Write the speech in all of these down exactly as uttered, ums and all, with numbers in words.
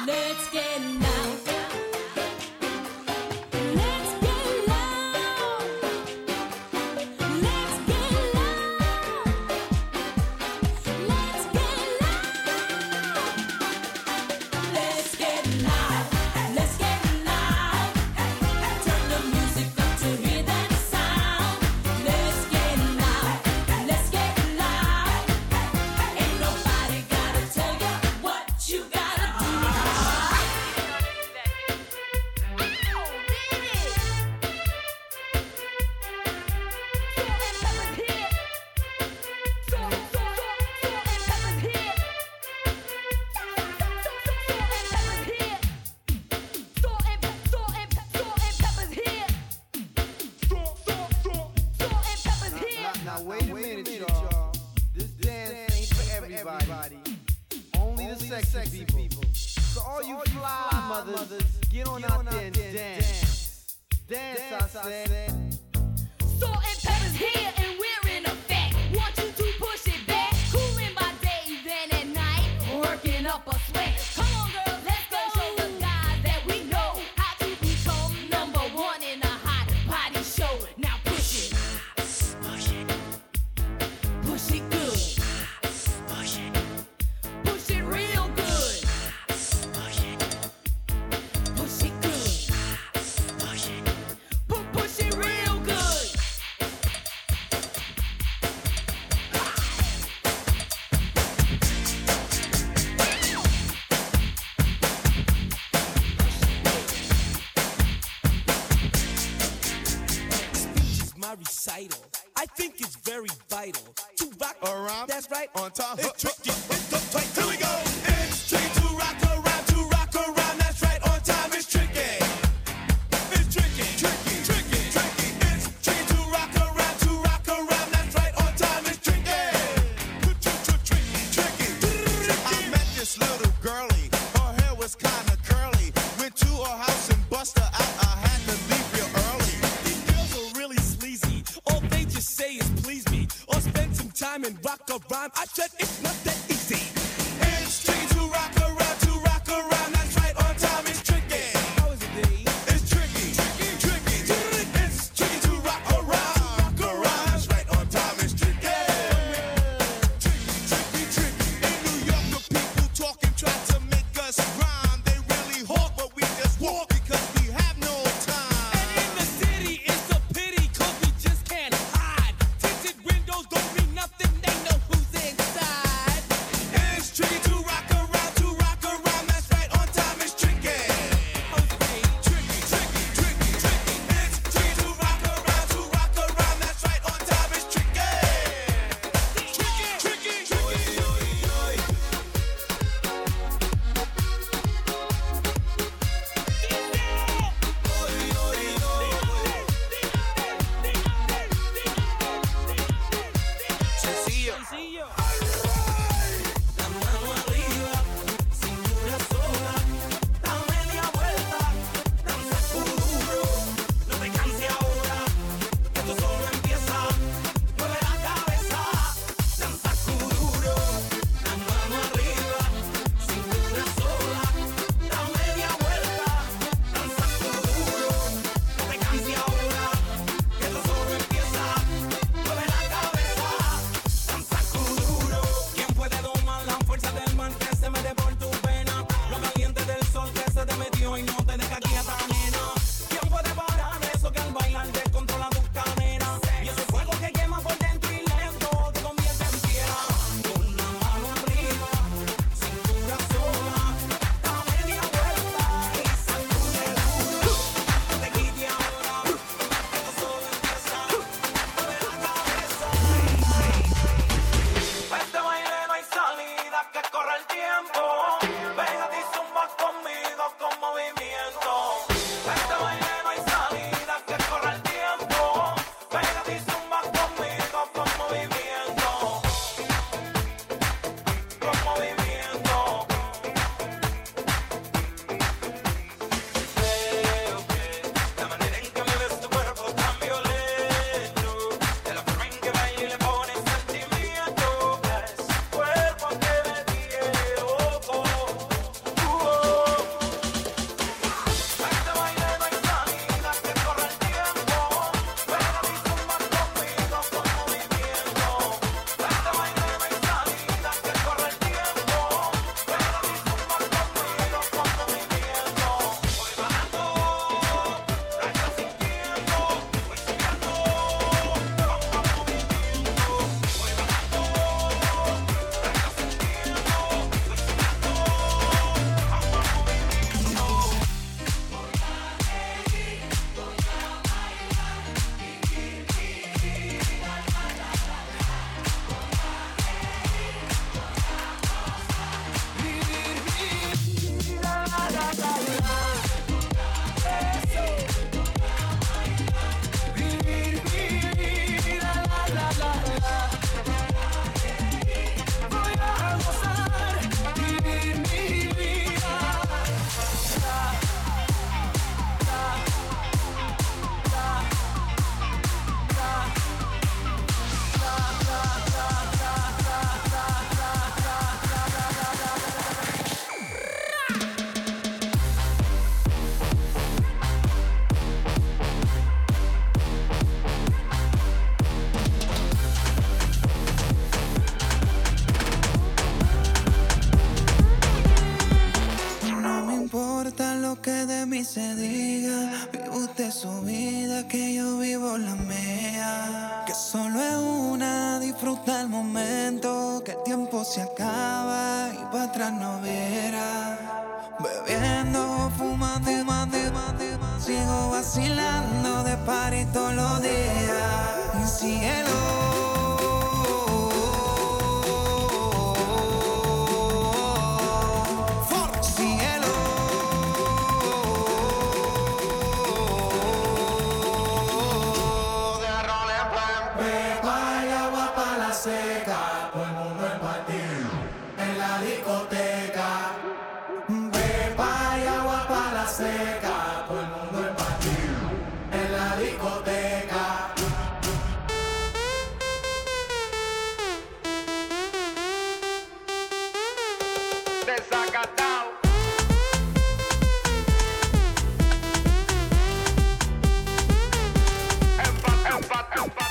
I think it's very vital to rock around. That's right, on time. It's tricky. It's the tight. Here we go. It's tricky to rock around, to rock around. That's right, on time. It's tricky. It's tricky, tricky, tricky, tricky. It's tricky to rock around, to rock around. That's right, on time. It's tricky. Tricky, tricky. I met this little girlie. Her hair was kinda curly. Went to her house and bust her out. I had to leave real early. These girls are really sleazy. All they just say is please me, or spend some time and rock a rhyme. I said it's not that easy. It's tricky to rock around, to rock around. That's right, on time. It's tricky. How is it, D? It's tricky, tricky, tricky. It's tricky to rock around, rock around. That's right, on time. It's tricky. Tricky, tricky, tricky. In New York, the people talking try to make us rhyme. They really hawk, but we just walk because we have no time. And in the city, it's a pity, cause we just can't hide. Tinted windows don't mean nothing, they know who's inside. de mí se diga, vive usted su vida, que yo vivo la mía. Que solo es una, disfruta el momento, que el tiempo se acaba y para atrás no verá. Bebiendo, fumando, fumando, fumando, sigo vacilando de party todos los días. Y síguelo. Seca, todo el mundo en partido en la discoteca. Pepa y agua para la seca, todo el mundo en partido en la discoteca. Desacatado. Empat, empat, empat.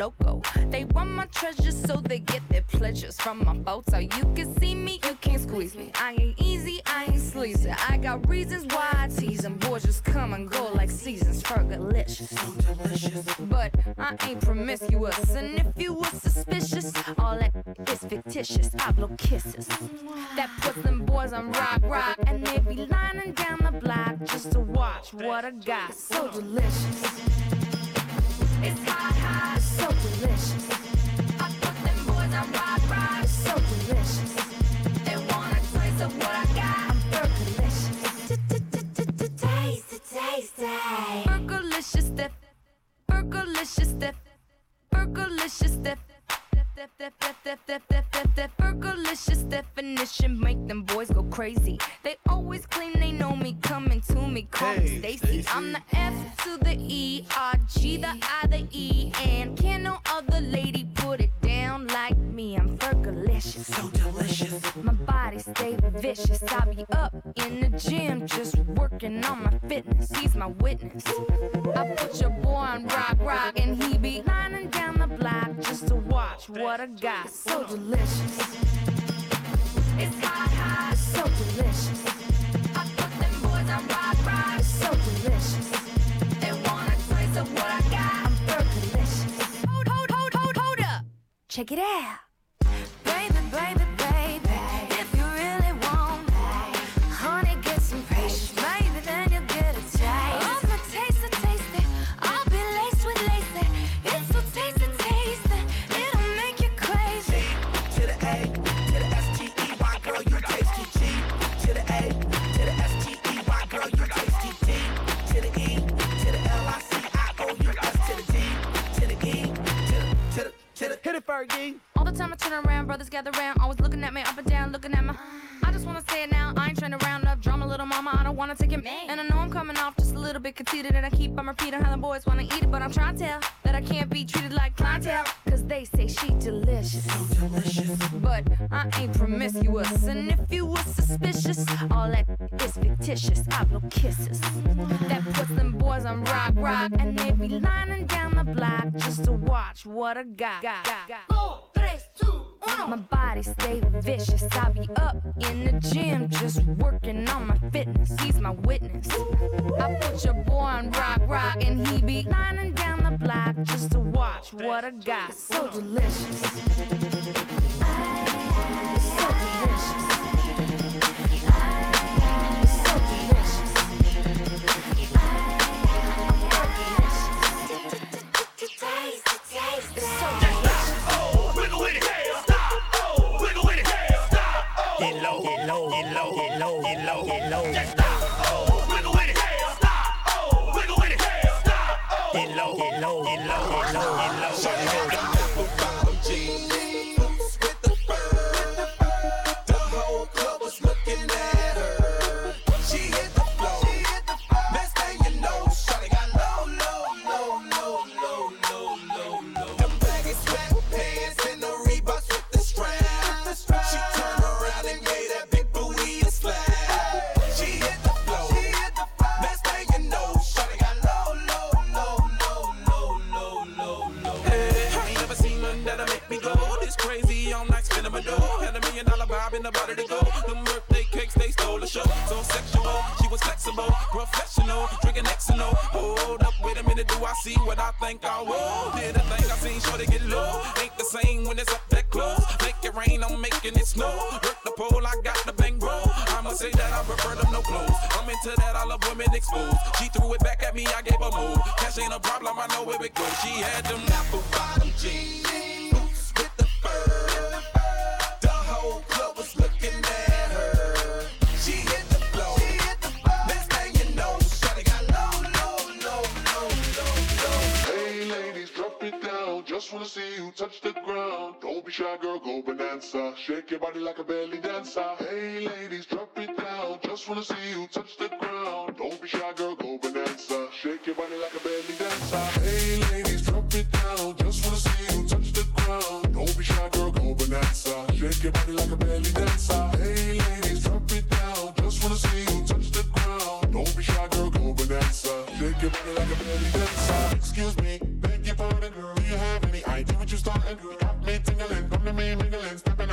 loco. They want my treasures so they get their pleasures from my boat. So you can see me, you can't squeeze me. I ain't easy, I ain't sleazy. I got reasons why I tease them. Boys just come and go like seasons. Fergalicious, so delicious. But I ain't promiscuous, and if you were suspicious, all that is fictitious. I blow kisses that puts them boys on rock, rock, and they be lining down the block just to watch what I got. So delicious. It's hot, hot, so delicious. I put them boys on rock, rock, so delicious. They want a taste of what I got. I'm Fergalicious. Taste it, taste it. Fergalicious stiff. Fergalicious stiff. Fergalicious stiff. Fergalicious definition make them boys go crazy. They always claim they know me, coming to me, call me Stacy. I'm the F to the E, R G, the I, the E, and can no other lady put it down like me. I'm Fergalicious, so delicious. My body stay vicious. I be up in the gym just working on my fitness. He's my witness. I put your boy on rock, rock, and he be lining down the block just to watch what I got. So delicious. It's hot, hot, so delicious. I put them boys on rock, rock, so delicious. They want a taste of what I got. I'm Fergalicious. Hold, hold, hold, hold, hold up. Check it out. Baby, baby, baby, if you really want, honey, get some patience. Maybe then you'll get a taste. I'm a taste, a taste it. I'll be laced with lace. It's so tasty, tasty. It'll make you crazy. To the A, to the S T E Y, girl, you tasty. G to the A, to the S T E Y, girl, you tasty. D to the E, to the L I C I O U S to the D, to the E, to the, to the, to the. Hit it, Fergie. All the time I turn around, brothers gather round, always looking at me up and down, looking at my. I just wanna say it now, I ain't trying to round up drama, little mama, I don't wanna take it. And I know I'm coming off just a little bit conceited, and I keep on repeating how the boys wanna eat it, but I'm trying to tell that I can't be treated like clientele, cause they say she delicious, so delicious. But I ain't promiscuous, and if you were suspicious, all that is fictitious. I blow kisses that puts them boys on rock, rock, and they be lining down the block just to watch what I got. got, got, got. Four, three, two, one. My body stay vicious. I be up in the gym just working on my fitness. He's my witness. I put your boy on rock, rock, and he be lining down the block just to watch what I got. So delicious. So delicious. So delicious. Taste it, taste it. So delicious. Oh, wiggle with it, stop. Oh, wiggle with it, stop. Oh, get low, get low, get low, get low, get low, get low. Just stop. Oh, wiggle with it, stop. Oh, wiggle with it, stop. Oh, get low, get low, get low, get low, get low, get low. Apple bottom jeans, boots with the fur. The whole club was looking at her. She hit the floor. Next thing you know, shawty got low, low, low, low, low, low, low, low. Them baggy sweatpants and the Reeboks with the strap. She turned around and gave that big booty a slap. She hit the floor. Next thing you know, shawty got low, low, low, low, low, low, low, low. Hey, I ain't never seen nothing that'll make me go this crazy. All night spinning my dough. Had a million dollar vibe in the body to go. Them birthday cakes, they stole the show. So sexual, she was flexible, professional, drinking X and O. Hold up, wait a minute, do I see what I think I will? Did a thing I seen, sure to get low. Ain't the same when it's up that close. Make it rain, I'm making it snow. Work the pole, I got the bang roll. I'ma say that I prefer them no clothes. I'm into that, I love women exposed. She threw it back at me, I gave her move. Cash ain't a problem, I know where it goes. She had them apple bottom jeans, boots with the fur. The whole club was looking at her. She hit the floor. Next thing you know, shawty got low, low, low, low, low, low. Hey ladies, drop it down. Just wanna see you touch the ground. Don't be shy, girl, go bonanza. Shake your body like a belly dancer. Hey ladies, drop it down. Just wanna see you touch the ground. Don't be shy, girl, go bonanza. Shake your body like a belly dancer. Hey ladies, drop it down. Just wanna see you touch the ground. Don't be shy, girl, go bonanza. Shake your body like a belly dancer. Hey ladies, drop it down. Just wanna see you touch the ground. Don't be shy, girl, go bonanza. Shake your body like a belly dancer. Excuse me, beg your pardon, girl, do you have any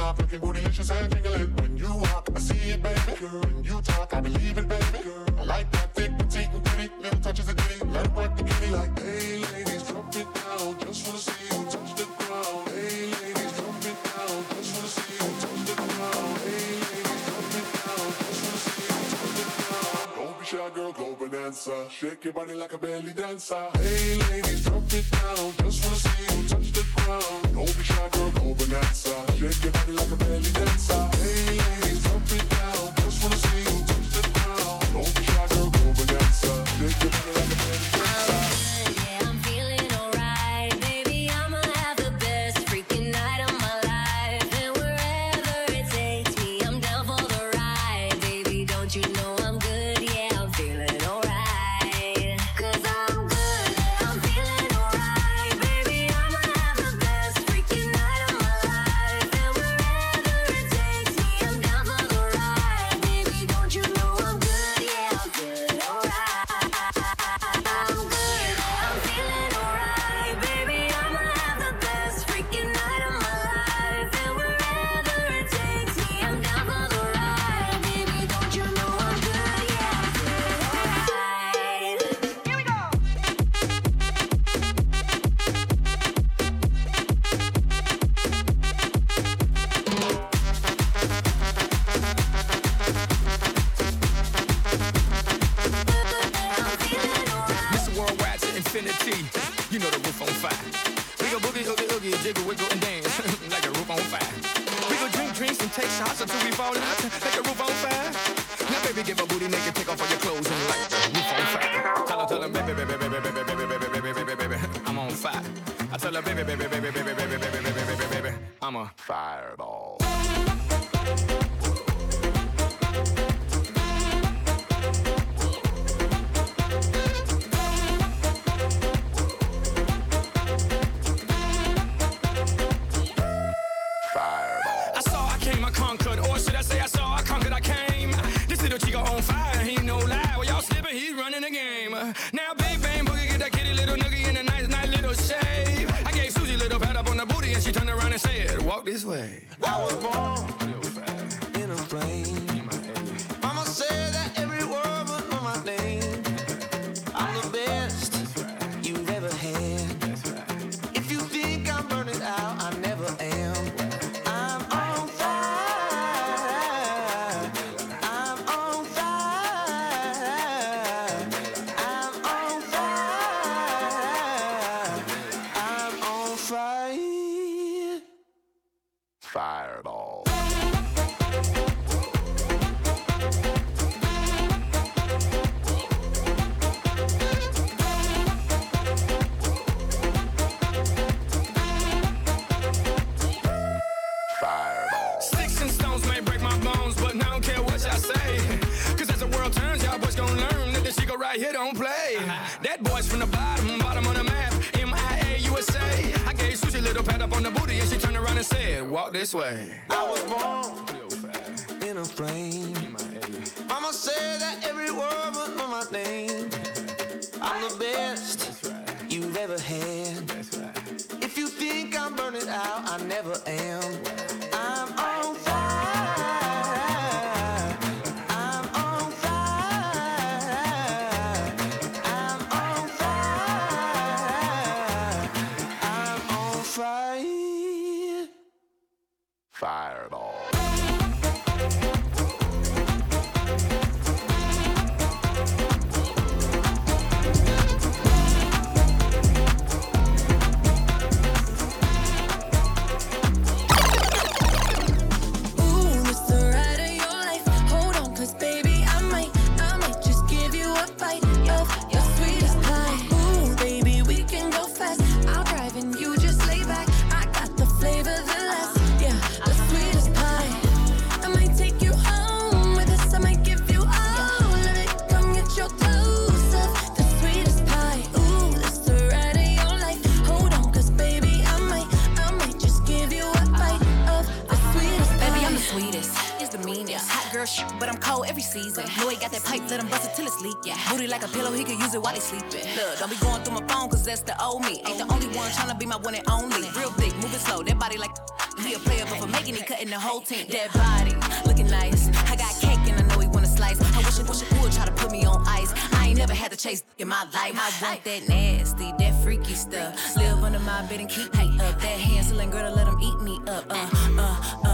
off, looking bootylicious and jingling. When you walk, I see it, baby. Girl, when you talk, I believe it, baby. Girl, I like that thick, petite, and pretty. Little touches of ditty, learn what the kitty like. Hey, ladies, drop it down. Just wanna see you touch the ground. Hey, ladies, drop it down. Just wanna see you touch the ground. Hey, ladies, drop it down. Just wanna see you touch the ground. Don't be shy, girl, go bonanza. Shake your body like a belly dancer. Hey, ladies, drop it down. Just wanna see you touch the ground. Don't be shy, girl, go bonanza. Shake your body like a belly dancer. Hey, ladies, drop it down. Just wanna see you touch the ground. Don't be shy, girl, go bonanza. Shake your body like a belly dancer. Yeah, I'm feeling alright, baby. I'ma have the best freaking night of my life, and wherever it takes me, I'm down for the ride, baby. Don't you know I'm good? Yeah, I'm feeling alright. 'Cause I'm good, I'm feeling alright, baby. I'ma have the best freaking night of my life, and wherever it takes me, I'm down for the ride, baby. Don't you know I'm good? Yeah, I'm feeling alright. I'm good, I'm feeling alright, baby. I'ma have the best freaking night of my life, and wherever it takes me, I'm down for the ride, baby. Don't you know I'm good? Yeah, I'm feeling alright. Here we go. Mister Worldwide to infinity. You know the roof on fire. We go boogie, oogie, oogie, jiggle, wiggle, and dance like a roof on fire. We go drink drinks and take shots until we fall out like a roof on fire. Now, baby, get my booty naked, take off all your clothes and light the roof on fire. Tell her, tell her, baby, baby, baby, baby, baby, baby, baby, baby, baby, baby, I'm on fire. I tell her, baby, baby, baby, baby, baby, baby, baby, baby, baby, baby, I'm a fireball. I saw, I came, I conquered, or should I say I saw, I conquered, I came. This little chico on fire, he no lie. Well, y'all slipping, he's running the game. Now, big bang boogie, get that kitty little noogie in a nice, nice little shave. I gave Susie a little pat up on the booty, and she turned around and said, walk this way. I was born in a plane. Mama said that every word would know my name. I'm the best you've ever had. If you think I'm burning out, I never am. I'm on fire. I'm on fire. I'm on fire. I'm on fire. Fireball. Fireball. Sticks and stones may break my bones, but I don't care what y'all say. Cause as the world turns, y'all boys gon' learn that this chico right here don't play. That boy's from the bottom, bottom of the map, M I A U S A. I gave Susie a little pat up on the booty, and she turned around and said, walk this way. I was born in a plane. Mama said that every word would know my name. I'm the best you've ever had. If you think I'm burning out, I never am. I'm on fire. I'm on fire. I'm on fire. I'm on fire. Fireball. Ooh, it's the ride of your life. Hold on, 'cause baby, I might, I might just give you a bite of your sweetest pie. Ooh, baby, we can go fast. I'll drive and you just lay back. I got the flavor, the last, yeah, the sweetest pie. I might take you home with us. I might give you all of it. Come get your dose of the sweetest pie. Ooh, it's the ride of your life. Hold on, 'cause baby, I might, I might just give you a bite of the sweetest pie. Baby, I'm the sweetest, it's the meanest. Hot girl shit, but I'm cold every season. Know he got that pipe, let him bust it till it's leak. Yeah, booty like a pillow, he can use it while he sleeping. Look, don't be going through my phone, cause that's the old me. Ain't the only one tryna be my one and only. Real thick, moving slow, that body like he a player, but for making it, cutting and the whole team. That body, looking nice. I got cake and I know he wanna slice. I wish it, wish it would try to put me on ice. I ain't never had to chase in my life. I want that nasty, that freaky stuff. Live under my bed and keep me up. That hand-selling girl to let him eat me up. Uh, uh, uh.